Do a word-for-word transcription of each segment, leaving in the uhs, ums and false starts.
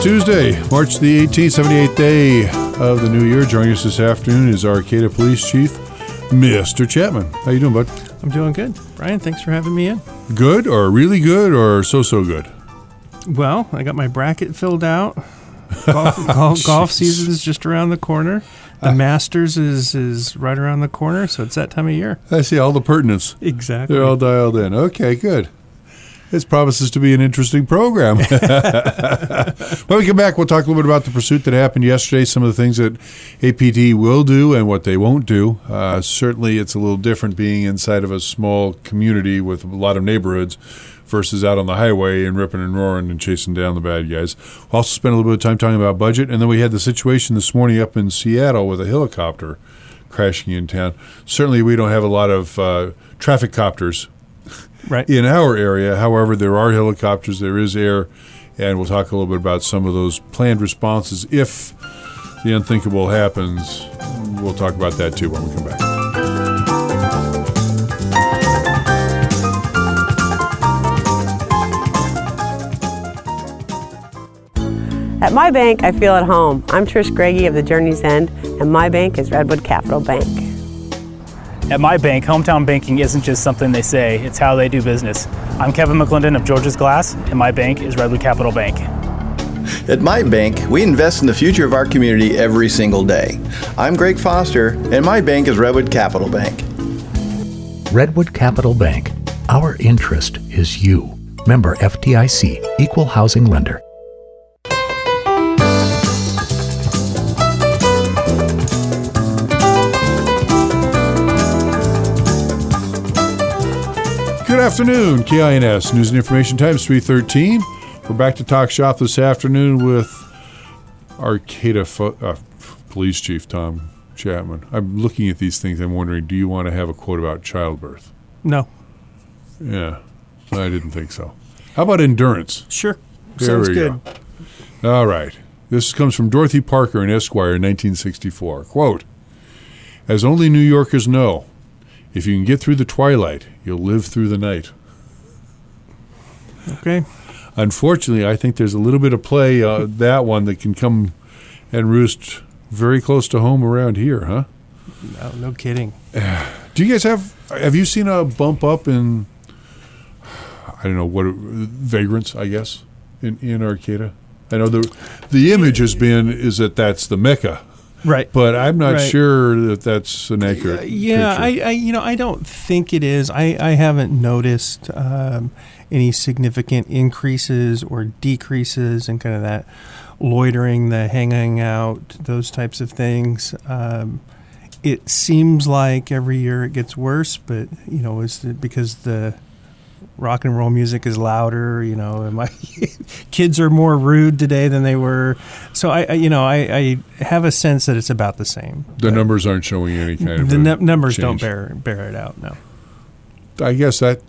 Tuesday, March the eighteenth, seventy-eighth day of the new year. Joining us this afternoon is Arcata Police Chief, Mister Chapman. How you doing, bud? I'm doing good. Brian, thanks for having me in. Good or really good or so-so good? Well, I got my bracket filled out. Golf, golf, golf season is just around the corner. The uh, Masters is, is right around the corner, so it's that time of year. I see all the pertinence. Exactly. They're all dialed in. Okay, good. This promises to be an interesting program. When we come back, we'll talk a little bit about the pursuit that happened yesterday, some of the things that A P D will do and what they won't do. Uh, certainly, it's a little different being inside of a small community with a lot of neighborhoods versus out on the highway and ripping and roaring and chasing down the bad guys. We'll also spend a little bit of time talking about budget. And then we had the situation this morning up in Seattle with a helicopter crashing in town. Certainly, we don't have a lot of uh, traffic copters right in our area. However, there are helicopters, there is air, and we'll talk a little bit about some of those planned responses. If the unthinkable happens, we'll talk about that too when we come back. At my bank, I feel at home. I'm Trish Greggy of the Journey's End, and my bank is Redwood Capital Bank. At my bank, hometown banking isn't just something they say, it's how they do business. I'm Kevin McClendon of George's Glass, and my bank is Redwood Capital Bank. At my bank, we invest in the future of our community every single day. I'm Greg Foster, and my bank is Redwood Capital Bank. Redwood Capital Bank. Our interest is you. Member F D I C, Equal Housing Lender. Good afternoon, K I N S News and Information Times three thirteen. We're back to talk shop this afternoon with Arcata Fo- uh, Police Chief Tom Chapman. I'm looking at these things. I'm wondering, do you want to have a quote about childbirth? No. Yeah, I didn't think so. How about endurance? Sure. There Sounds we good. Go. All right. This comes from Dorothy Parker in Esquire in nineteen sixty-four. Quote, "As only New Yorkers know, if you can get through the twilight, you'll live through the night." Okay. Unfortunately, I think there's a little bit of play, uh, that one, that can come and roost very close to home around here, huh? No, no kidding. Do you guys have, have you seen a bump up in, I don't know, what, vagrants, I guess, in, in Arcata? I know the the image has been, is that that's the Mecca. Right. But I'm not right. sure that that's an accurate uh, yeah, picture. I, I, you know, I don't think it is. I, I haven't noticed um, any significant increases or decreases in kind of that loitering, the hanging out, those types of things. Um, it seems like every year it gets worse, but, you know, it's because the rock and roll music is louder, you know, and my kids are more rude today than they were. So, I, I you know, I, I have a sense that it's about the same. The numbers aren't showing any kind of The n- numbers change. don't bear bear it out, no. I guess that,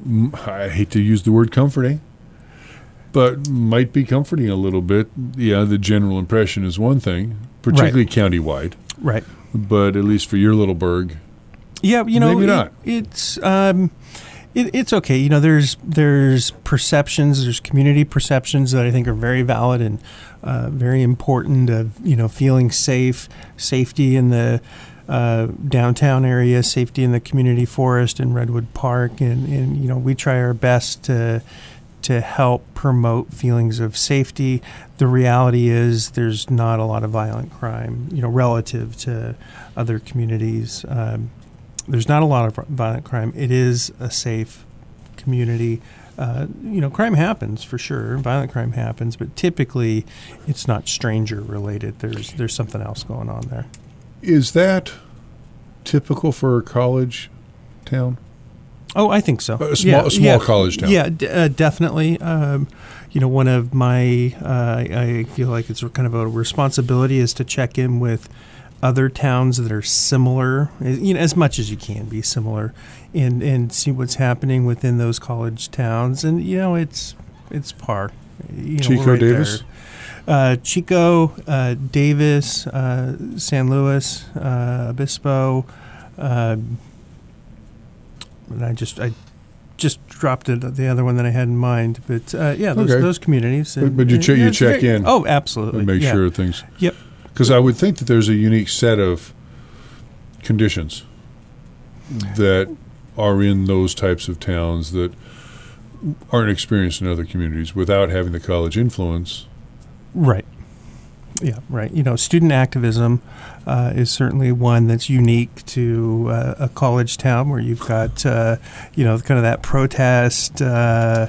I hate to use the word comforting, but might be comforting a little bit. Yeah, the general impression is one thing, particularly right. countywide. Right. But at least for your little burg, yeah, you know, maybe it, not. It's... Um, It, it's okay. You know, there's there's perceptions, there's community perceptions that I think are very valid and uh, very important of, you know, feeling safe, safety in the uh, downtown area, safety in the community forest and Redwood Park. And, and, you know, we try our best to to help promote feelings of safety. The reality is there's not a lot of violent crime, you know, relative to other communities. Um, There's not a lot of violent crime. It is a safe community. Uh, you know, crime happens for sure. Violent crime happens, but typically it's not stranger related. There's there's something else going on there. Is that typical for a college town? Oh, I think so. A small, yeah, a small yeah, college town. Yeah, d- uh, definitely. Um, you know, one of my uh, I feel like it's kind of a responsibility is to check in with other towns that are similar, you know, as much as you can be similar, and, and see what's happening within those college towns. And, you know, it's it's par. You know, Chico right Davis? Uh, Chico, uh, Davis, uh, San Luis, uh, Obispo. Uh, and I just, I just dropped it, the other one that I had in mind. But uh, yeah, those, Okay. those communities. But, but you, and- che- and you it's check very- in. Oh, absolutely. And make yeah. sure things. Yep. Because I would think that there's a unique set of conditions that are in those types of towns that aren't experienced in other communities without having the college influence. Right. Yeah, right. You know, student activism uh, is certainly one that's unique to uh, a college town where you've got, uh, you know, kind of that protest uh,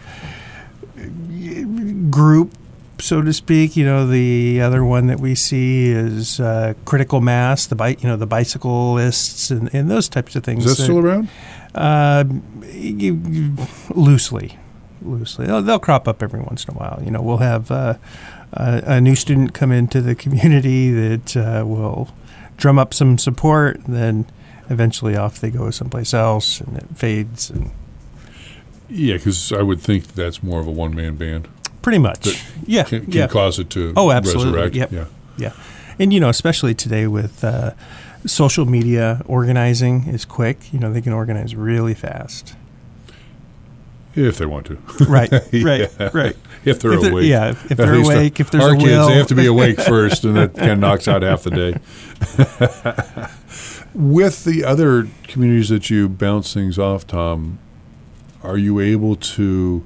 group, so to speak. You know, the other one that we see is uh, critical mass, the bi- you know, the bicyclists and, and those types of things. Is that still around? Uh, you, you, loosely, loosely. They'll, they'll crop up every once in a while. You know, we'll have uh, a, a new student come into the community that uh, will drum up some support, and then eventually off they go someplace else, and it fades. And Yeah, because I would think that that's more of a one-man band. pretty much, That yeah, Can, can yeah. cause it to Oh, absolutely. resurrect. Yep. Yeah. Yeah, and you know, especially today with uh, social media, organizing is quick. You know, they can organize really fast. If they want to. Right, right, Yeah. right. If they're If they're- awake. yeah, if At they're least awake, if there's our a kids, will. they have to be awake first, and that kind of knocks out half the day. With the other communities that you bounce things off, Tom, are you able to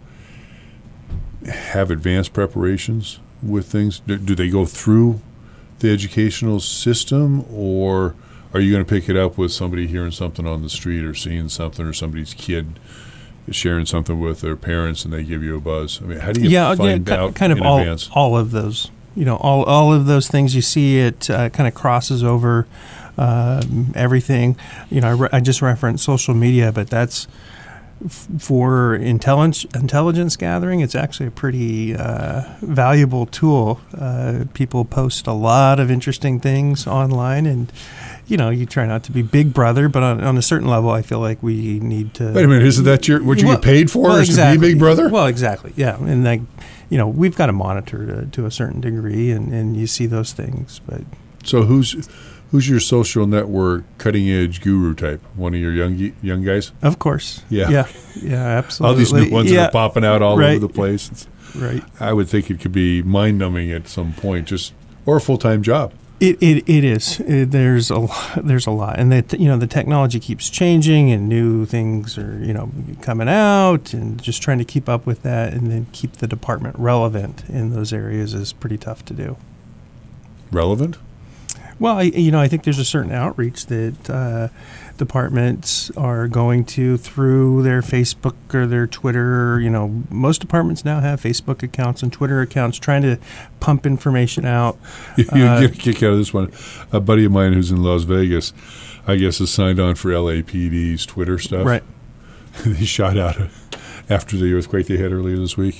have advanced preparations with things? Do, do they go through the educational system, or are you going to pick it up with somebody hearing something on the street or seeing something, or somebody's kid sharing something with their parents and they give you a buzz? I mean, how do you yeah, find yeah, ki- out kind of in all, advance? all of those. You know, all all of those things you see. It uh, kind of crosses over um, everything. You know, I, re- I just referenced social media, but that's f- for intelligence intelligence gathering. It's actually a pretty uh, valuable tool. Uh, people post a lot of interesting things online, and you know, you try not to be Big Brother, but on, on a certain level, I feel like we need to. Wait a minute, isn't that your what you Well- get paid for? well, is exactly. to be Big Brother? Well, exactly. Yeah, and like, you know, we've got to monitor to, to a certain degree, and, and you see those things. But So who's who's your social network cutting edge guru type? One of your young ge- young guys? of course, Yeah. yeah, yeah, absolutely. All these new ones yeah, that are popping out all right. over the place. It's, right. I would think it could be mind numbing at some point, just or a full time job. It it, it is. It, there's a lot, there's a lot, and that you know the technology keeps changing, and new things are you know coming out, and just trying to keep up with that, and then keep the department relevant in those areas is pretty tough to do. Relevant? Well, I, you know, I think there's a certain outreach that uh, departments are going to through their Facebook or their Twitter. You know, most departments now have Facebook accounts and Twitter accounts, trying to pump information out. You, you Uh, get a kick out of this one. A buddy of mine who's in Las Vegas, I guess, is signed on for L A P D's Twitter stuff. Right. He shot out a, after the earthquake they had earlier this week.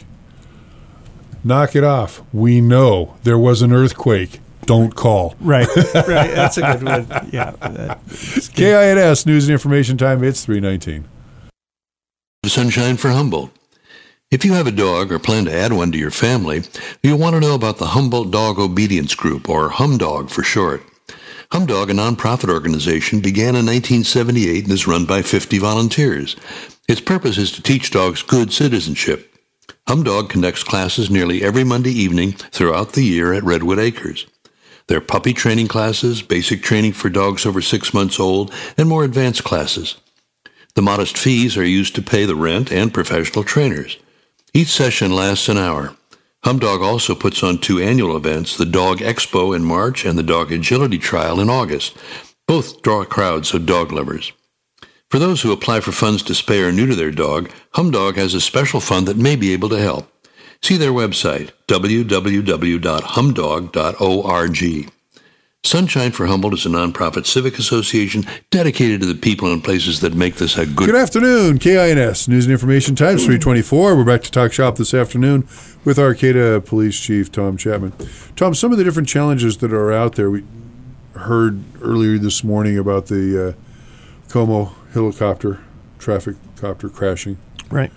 Knock it off. We know there was an earthquake. Don't call. Right. Right. That's a good one. Yeah. that- K I N S News and Information Time. It's three nineteen. Sunshine for Humboldt. If you have a dog or plan to add one to your family, you'll want to know about the Humboldt Dog Obedience Group, or HumDog for short. HumDog, a nonprofit organization, began in nineteen seventy-eight and is run by fifty volunteers. Its purpose is to teach dogs good citizenship. HumDog conducts classes nearly every Monday evening throughout the year at Redwood Acres. There are puppy training classes, basic training for dogs over six months old, and more advanced classes. The modest fees are used to pay the rent and professional trainers. Each session lasts an hour. HumDog also puts on two annual events, the Dog Expo in March and the Dog Agility Trial in August. Both draw crowds of dog lovers. For those who apply for funds to spay or neuter their dog, HumDog has a special fund that may be able to help. See their website, w w w dot humdog dot org. Sunshine for Humboldt is a nonprofit civic association dedicated to the people and places that make this a good... Good afternoon, K I N S News and Information Time, three twenty-four. We're back to Talk Shop this afternoon with Arcata Police Chief Tom Chapman. Tom, some of the different challenges that are out there, we heard earlier this morning about the uh, Como helicopter, traffic copter crashing. Right.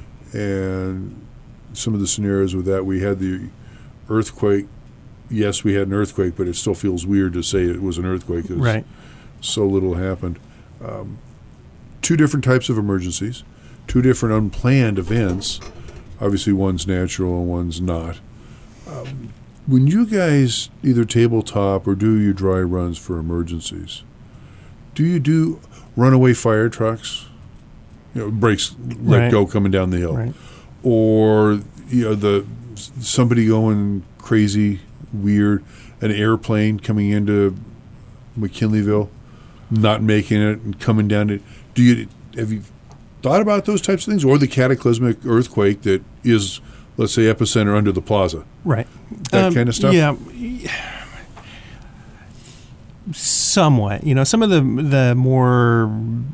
And some of the scenarios with that. We had the earthquake. Yes, we had an earthquake, but it still feels weird to say it was an earthquake because Right. so little happened. Um, two different types of emergencies, two different unplanned events. Obviously, one's natural and one's not. Um, when you guys either tabletop or do your dry runs for emergencies, do you do runaway fire trucks? You know, brakes let Right. go coming down the hill, Right. or you know the somebody going crazy, weird, an airplane coming into McKinleyville, not making it and coming down it. Do you have you thought about those types of things, or the cataclysmic earthquake that is, let's say, epicenter under the plaza? Right. That Um, kind of stuff? Yeah. Somewhat. You know, some of the the more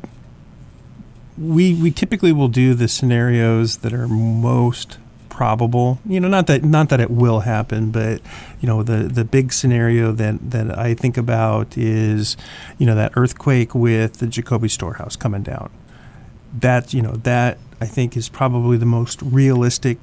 we we typically will do the scenarios that are most probable. You know, not that not that it will happen, but you know, the the big scenario that that I think about is, you know, that earthquake with the Jacoby Storehouse coming down. That, you know, that I think is probably the most realistic,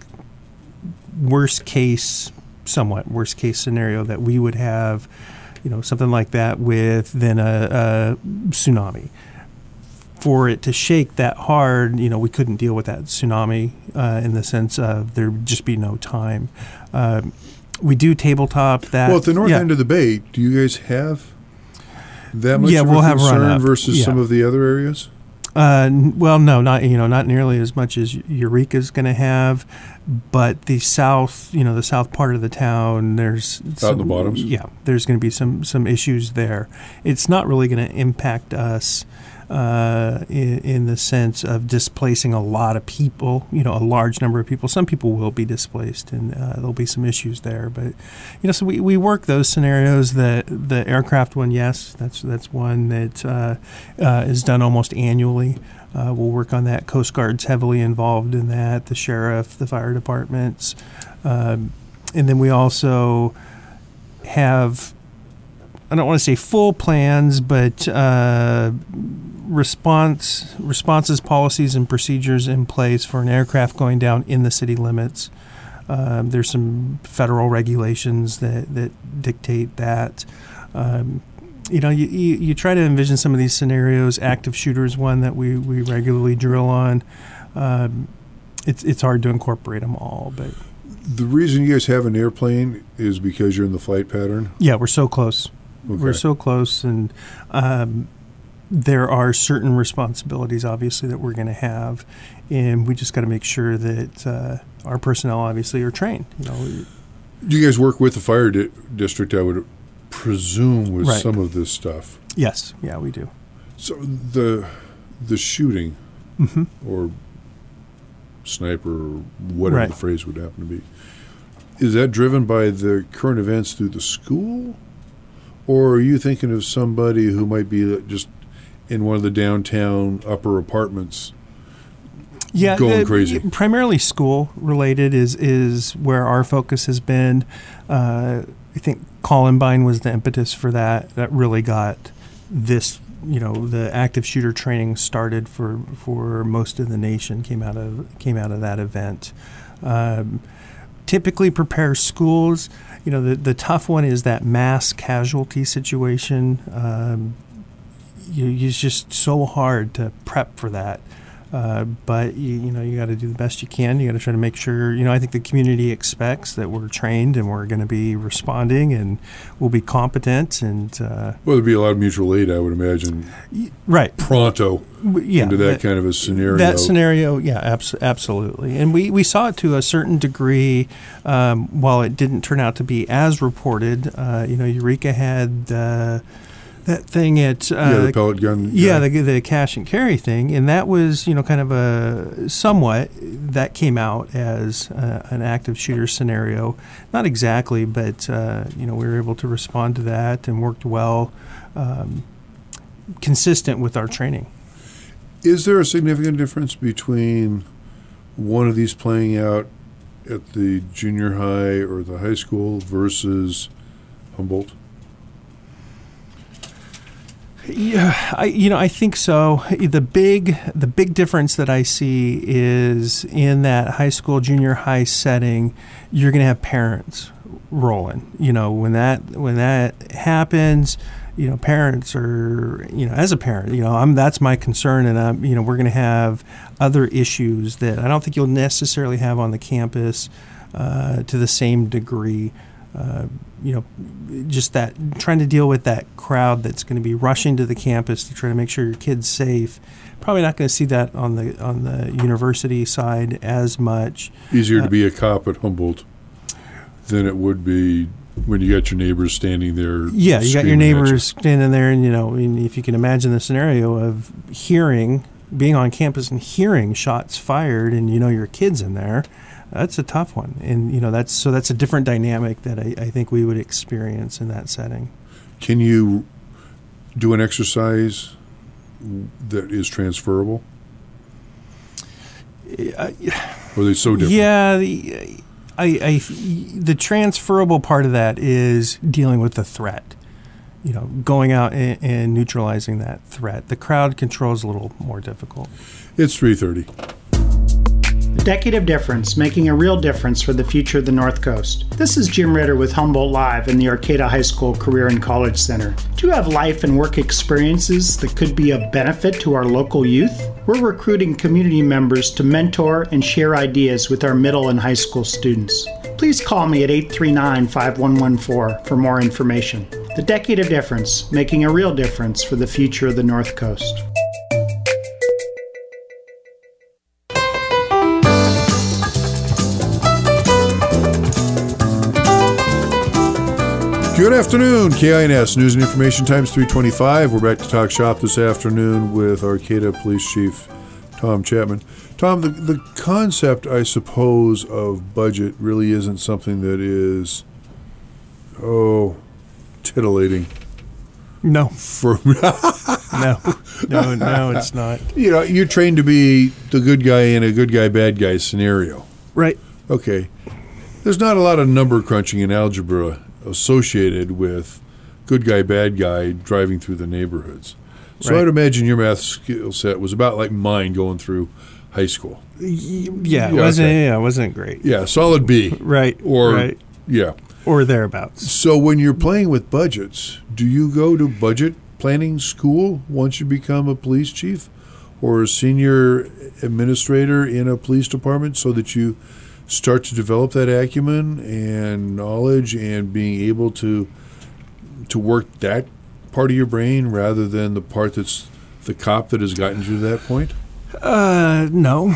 worst case, somewhat worst case scenario that we would have, you know, something like that with then a, a tsunami. For it to shake that hard, you know, we couldn't deal with that tsunami uh, in the sense of there'd just be no time. Uh, we do tabletop that. Well, at the north yeah. end of the bay, do you guys have that much Yeah, of we'll a have concern run-up. versus Yeah. some of the other areas? Uh, n- well, no, not you know, not nearly as much as Eureka's going to have, but the south, you know, the south part of the town, there's Out in the bottoms? Yeah, there's going to be some some issues there. It's not really going to impact us uh, in, in the sense of displacing a lot of people. You know, a large number of people. Some people will be displaced, and uh, there'll be some issues there. But you know, so we, we work those scenarios. The the aircraft one, yes, that's that's one that uh, uh, is done almost annually. Uh, we'll work on that. Coast Guard's heavily involved in that. The sheriff, the fire departments, um, and then we also have, I don't want to say full plans, but uh, response responses, policies, and procedures in place for an aircraft going down in the city limits. Um, there's some federal regulations that, that dictate that. Um, you know, you, you, you try to envision some of these scenarios. Active shooter is one that we, we regularly drill on. Um, it's it's hard to incorporate them all, but The reason you guys have an airplane is because you're in the flight pattern? yeah, we're so close. Okay. We're so close, and um, there are certain responsibilities, obviously, that we're going to have, and we just got to make sure that uh, our personnel, obviously, are trained. You know, Do you guys work with the fire di- district, I would presume, with Right. some of this stuff? yes, yeah, we do. So the the shooting Mm-hmm. or sniper or whatever Right. the phrase would happen to be, is that driven by the current events through the school? Or are you thinking of somebody who might be just in one of the downtown upper apartments? Yeah, Going the- crazy. Primarily school related is is where our focus has been. Uh, I think Columbine was the impetus for that. That really got this, you know, the active shooter training started for, for most of the nation. Came out of came out of that event. Um, typically prepare schools. You know, the the tough one is that mass casualty situation. Um, you, it's just so hard to prep for that. Uh, but you, you know, you got to do the best you can. You got to try to make sure. You know, I think the community expects that we're trained and we're going to be responding and we'll be competent and uh, Well, there'd be a lot of mutual aid, I would imagine, right. pronto W- Yeah, into that kind of a scenario. That scenario, yeah, abs- absolutely. And we, we saw it to a certain degree. Um, while it didn't turn out to be as reported, uh, you know, Eureka had uh, that thing at uh, yeah, the pellet gun. Yeah, guy. the, the cash and carry thing, and that was, you know, kind of a somewhat that came out as uh, an active shooter scenario. Not exactly, but uh, you know, we were able to respond to that and worked well, um, consistent with our training. Is there a significant difference between one of these playing out at the junior high or the high school versus Humboldt? Yeah, I you know I think so. The big the big difference that I see is in that high school, junior high setting, you're going to have parents rolling. You know, when that when that happens, you know, parents or, you know, as a parent, you know, I'm that's my concern, and I'm, you know, we're going to have other issues that I don't think you'll necessarily have on the campus uh, to the same degree. Uh, you know, just that trying to deal with that crowd that's going to be rushing to the campus to try to make sure your kid's safe. Probably not going to see that on the on the university side as much. Easier uh, to be a cop at Humboldt than it would be when you got your neighbors standing there. Yeah, you got your screaming at neighbors you. standing there, and, you know, I mean, if you can imagine the scenario of hearing, being on campus and hearing shots fired, and, you know, your kid's in there, that's a tough one. And, you know, that's so that's a different dynamic that I, I think we would experience in that setting. Can you do an exercise that is transferable? Uh, Or are they so different? Yeah, the, I, I, the transferable part of that is dealing with the threat. You know, going out and, and neutralizing that threat. The crowd control is a little more difficult. It's three thirty. A decade of difference, making a real difference for the future of the North Coast. This is Jim Ritter with Humboldt Live in the Arcata High School Career and College Center. Do you have life and work experiences that could be of benefit to our local youth? We're recruiting community members to mentor and share ideas with our middle and high school students. Please call me at eight three nine, five one one four for more information. The Decade of Difference, making a real difference for the future of the North Coast. Good afternoon, K I N S News and Information Times three twenty-five. We're back to talk shop this afternoon with Arcata Police Chief Tom Chapman. Tom, the, the concept, I suppose, of budget really isn't something that is, oh, titillating. No. For no, no, no, it's not. You know, you're trained to be the good guy in a good guy, bad guy scenario. Right. Okay. There's not a lot of number crunching in algebra associated with good guy, bad guy driving through the neighborhoods. So Right. I'd imagine your math skill set was about like mine going through high school. Yeah, it Yeah, wasn't. okay. Yeah, it wasn't great. Yeah, solid B. Right. Or, right. yeah. Or thereabouts. So when you're playing with budgets, do you go to budget planning school once you become a police chief or a senior administrator in a police department so that you start to develop that acumen and knowledge and being able to to work that part of your brain rather than the part that's the cop that has gotten you to that point? Uh, no.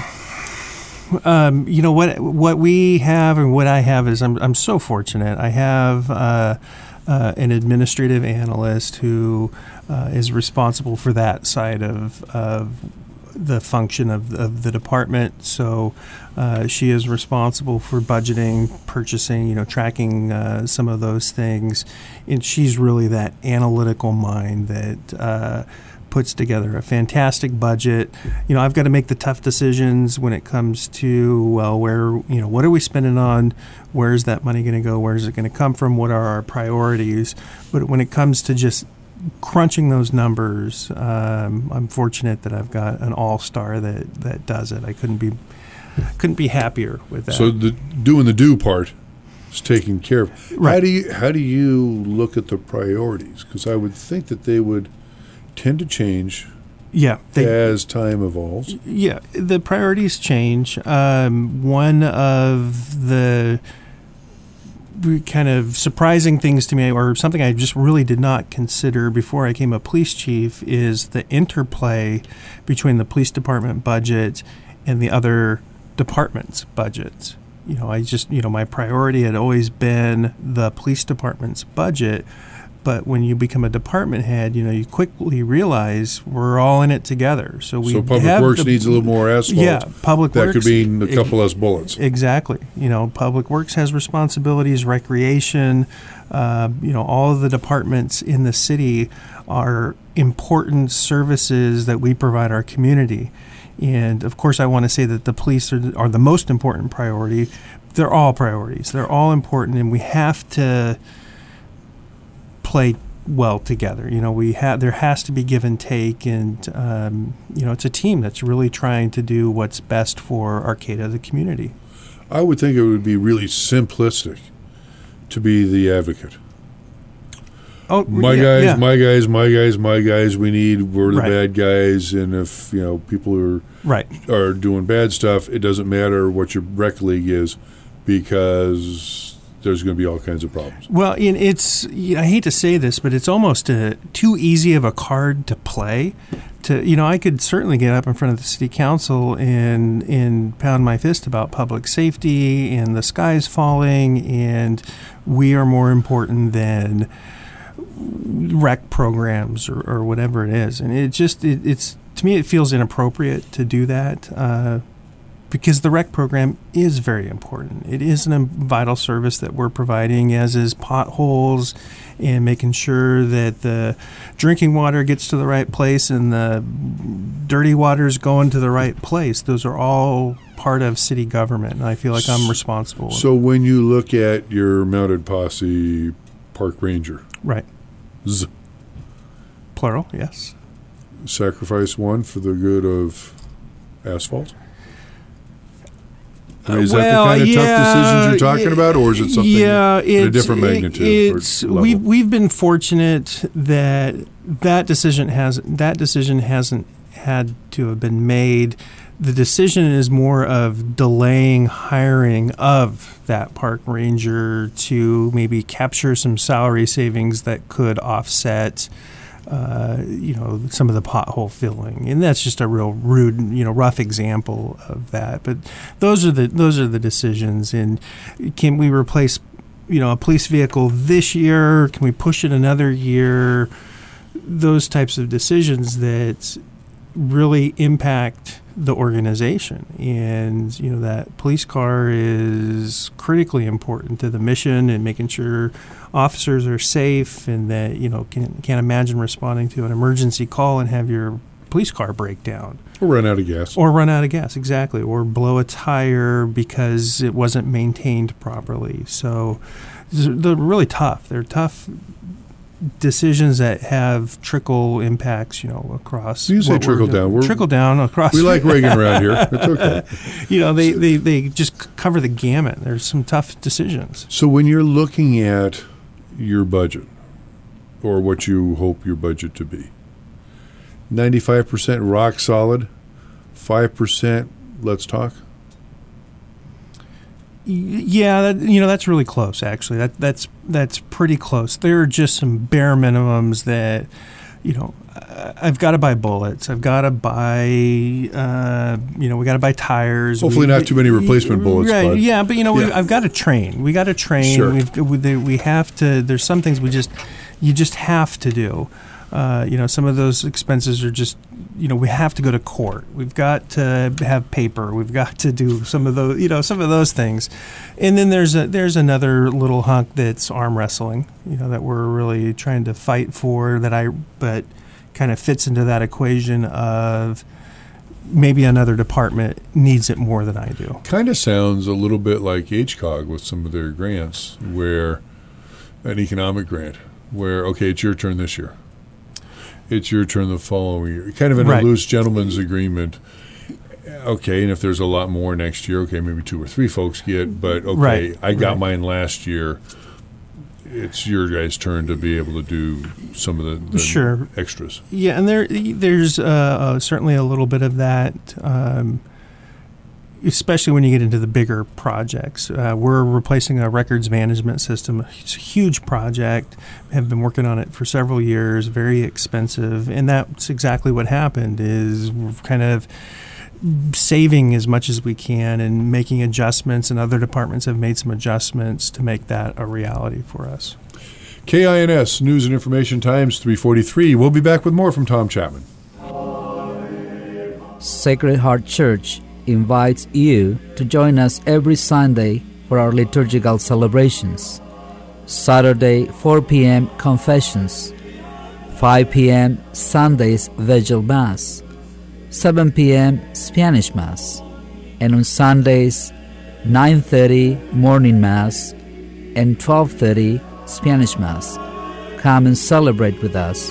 Um, you know what? What we have and what I have is I'm I'm so fortunate. I have uh, uh, an administrative analyst who uh, is responsible for that side of of the function of of the department. So uh, she is responsible for budgeting, purchasing, you know, tracking uh, some of those things, and she's really that analytical mind that Uh, puts together a fantastic budget. You know, I've got to make the tough decisions when it comes to, well, where, you know, what are we spending on? Where's that money going to go? Where's it going to come from? What are our priorities? But when it comes to just crunching those numbers, um, I'm fortunate that I've got an all-star that, that does it. I couldn't be couldn't be happier with that. So the doing the do part is taken care of. How Right. do you how do you look at the priorities? Because I would think that they would tend to change yeah, they, as time evolves. Yeah, the priorities change. Um, one of the kind of surprising things to me, or something I just really did not consider before I became a police chief, is the interplay between the police department budget and the other departments' budgets. You know, I just, you know, my priority had always been the police department's budget. But when you become a department head, you know, you quickly realize we're all in it together. So we So Public have Works the- needs a little more asphalt. Yeah, Public that Works. could mean a couple less bullets. Exactly. You know, Public Works has responsibilities, recreation, uh, you know, all of the departments in the city are important services that we provide our community. And, of course, I want to say that the police are, are the most important priority. They're all priorities. They're all important, and we have to play well together. You know, we have there has to be give and take, and um, you know, it's a team that's really trying to do what's best for Arcata, the community. I would think it would be really simplistic to be the advocate. Oh, my yeah, guys, yeah. my guys, my guys, my guys. We need we're the Right. bad guys, and if you know people are Right. are doing bad stuff, it doesn't matter what your rec league is, because there's going to be all kinds of problems. Well, and it's you know, I hate to say this, but it's almost a, too easy of a card to play. To you know, I could certainly get up in front of the city council and and pound my fist about public safety and the sky's falling and we are more important than rec programs or, or whatever it is. And it just it, it's to me it feels inappropriate to do that. Uh, Because the rec program is very important. It is a vital service that we're providing, as is potholes and making sure that the drinking water gets to the right place and the dirty water is going to the right place. Those are all part of city government, and I feel like I'm responsible. So when you look at your mounted posse park ranger, right. Z, Plural, yes. sacrifice one for the good of asphalt? I mean, is that Well, the kind of yeah, tough decisions you're talking yeah, about, or is it something yeah, at a it's- different magnitude? It's or level? we've we've been fortunate that that decision has that decision hasn't had to have been made. The decision is more of delaying hiring of that park ranger to maybe capture some salary savings that could offset Uh, you know, some of the pothole filling, and that's just a real rude, you know, rough example of that. But those are the those are the decisions. And can we replace, you know, a police vehicle this year? Can we push it another year? Those types of decisions that really impact the organization. And, you know, that police car is critically important to the mission and making sure officers are safe, and that, you know, can, can't imagine responding to an emergency call and have your police car break down. Or run out of gas. Or run out of gas, exactly. Or blow a tire because it wasn't maintained properly. So they're really tough. They're tough decisions that have trickle impacts, you know, across. You say what we're trickle doing. down. We're, trickle down across. We like Reagan around here. It's okay. You know, they, they, they just c- cover the gamut. There's some tough decisions. So when you're looking at your budget, or what you hope your budget to be, ninety-five percent rock solid, five percent let's talk? Yeah, that, you know, that's really close, actually. That that's that's pretty close. There are just some bare minimums that, you know, I've got to buy bullets. I've got to buy, uh, you know, we got to buy tires. Hopefully we, not too many replacement bullets, Right, bud. yeah, but, you know, we, Yeah. I've got to train. We got to train. Sure. We've, we, we have to, there's some things we just, you just have to do. Uh, you know, some of those expenses are just, you know, we have to go to court. We've got to have paper. We've got to do some of those, you know, some of those things. And then there's a, there's another little hunk that's arm wrestling, you know, that we're really trying to fight for, that I, but kind of fits into that equation of maybe another department needs it more than I do. Kind of sounds a little bit like H C O G with some of their grants, where an economic grant, where, okay, it's your turn this year. It's your turn the following year. Kind of in Right. a loose gentleman's agreement. Okay, and if there's a lot more next year, okay, maybe two or three folks get, but okay, Right, I got right. mine last year. It's your guys' turn to be able to do some of the, the Sure. extras. Yeah, and there there's uh, uh, certainly a little bit of that, um, especially when you get into the bigger projects. Uh, we're replacing a records management system. It's a huge project. We have been working on it for several years, very expensive, and that's exactly what happened is we're kind of saving as much as we can and making adjustments, and other departments have made some adjustments to make that a reality for us. K I N S, News and Information Times, three forty-three. We'll be back with more from Tom Chapman. Sacred Heart Church invites you to join us every Sunday for our liturgical celebrations. Saturday, four p.m. Confessions, five p.m. Sundays Vigil Mass, seven p.m. Spanish Mass, and on Sundays, nine thirty Morning Mass and twelve thirty Spanish Mass. Come and celebrate with us.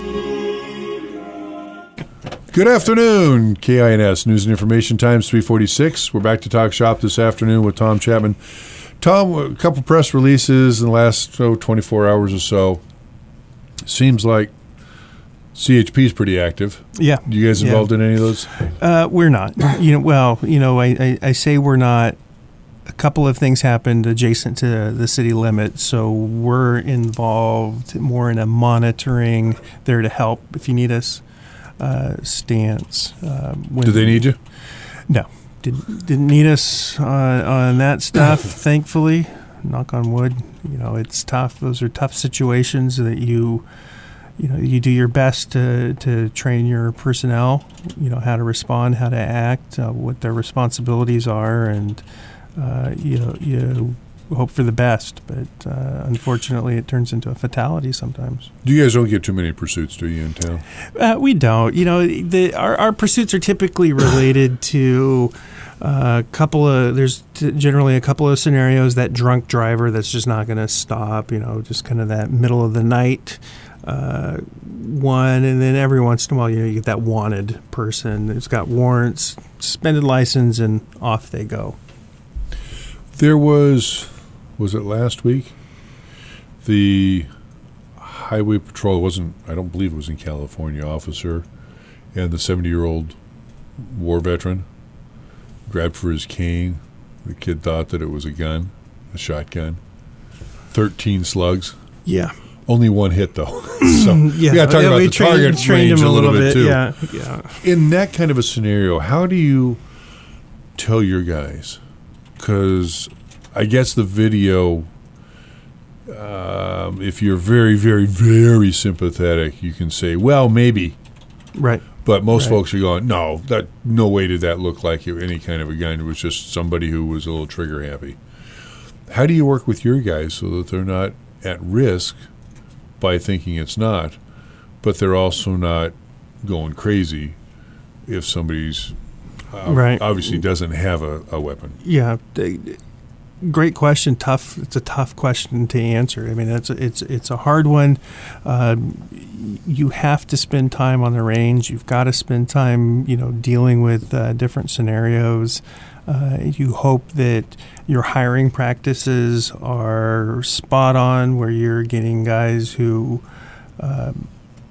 Good afternoon, K I N S, News and Information Times, three forty-six. We're back to talk shop this afternoon with Tom Chapman. Tom, a couple press releases in the last oh, twenty-four hours or so. Seems like C H P is pretty active. Yeah. You guys involved yeah. in any of those? Uh, we're not. You know, well, you know, I, I, I say we're not. A couple of things happened adjacent to the city limit, so we're involved more in a monitoring, there to help if you need us uh, stance. Uh, when, Do they need you? No. Didn't, didn't need us uh, on that stuff, thankfully. Knock on wood. You know, it's tough. Those are tough situations that you, you know, you do your best to, to train your personnel, you know, how to respond, how to act, uh, what their responsibilities are, and uh, you know, you hope for the best. But uh, unfortunately, it turns into a fatality sometimes. You guys don't get too many pursuits, do you, in town? Uh, we don't. You know, the, our, our pursuits are typically related to a uh, couple of, there's t- generally a couple of scenarios, that drunk driver that's just not going to stop, you know, just kind of that middle of the night uh, one. And then every once in a while, you know, you get that wanted person that's got warrants, suspended license, and off they go. There was, was it last week? The highway patrol, wasn't, I don't believe it was in California, officer and the seventy-year-old war veteran grabbed for his cane. The kid thought that it was a gun, a shotgun. thirteen slugs. Yeah. Only one hit, though. So yeah. we got to talk yeah, about we the trained, target trained range him a little, bit, bit, too. Yeah, yeah. In that kind of a scenario, how do you tell your guys? Because I guess the video, um, if you're very, very, very sympathetic, you can say, well, maybe. Right. But most right. folks are going, no, that no way did that look like it, any kind of a gun. It was just somebody who was a little trigger happy. How do you work with your guys so that they're not at risk by thinking it's not, but they're also not going crazy if somebody's uh, right. obviously doesn't have a, a weapon? Yeah. Great question. Tough. It's a tough question to answer. I mean, it's a, it's it's a hard one. Um, you have to spend time on the range. You've got to spend time, you know, dealing with uh, different scenarios. Uh, you hope that your hiring practices are spot on, where you're getting guys who um,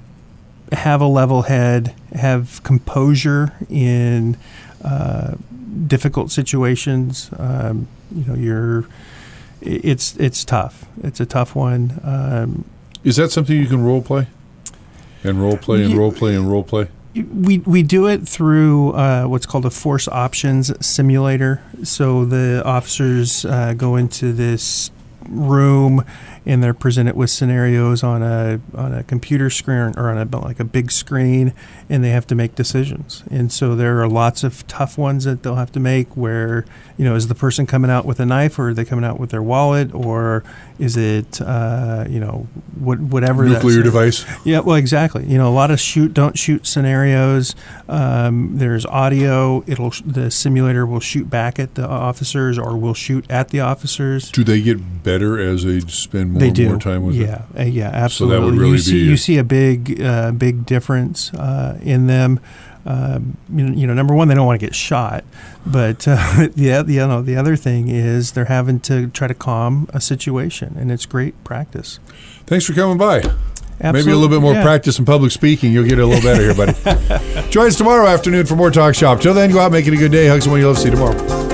have a level head, have composure in uh, difficult situations. Um, you know, you're. It's it's tough. It's a tough one. Um, Is that something you can role play? And role play and yeah, role play and role play? We we do it through uh, what's called a force options simulator. So the officers uh, go into this room and they're presented with scenarios on a on a computer screen or on a like a big screen, and they have to make decisions. And so there are lots of tough ones that they'll have to make where, you know, is the person coming out with a knife, or are they coming out with their wallet, or is it uh, you know what whatever nuclear that's, device? Yeah, well, exactly. You know, a lot of shoot don't shoot scenarios. Um, there's audio. It'll the simulator will shoot back at the officers or will shoot at the officers. Do they get better as they spend more they and do. more time with yeah. it? Uh, yeah, absolutely. So that would really you see, be you see a big, uh, big difference uh, in them. Um, you, know, you know, number one, they don't want to get shot, but uh, yeah, the you know, the other thing is they're having to try to calm a situation, and it's great practice. Thanks for coming by. Absolutely. Maybe a little bit more yeah. practice in public speaking. You'll get a little better here, buddy. Join us tomorrow afternoon for more Talk Shop. Till then, go out, make it a good day. Hug someone you love. See you tomorrow.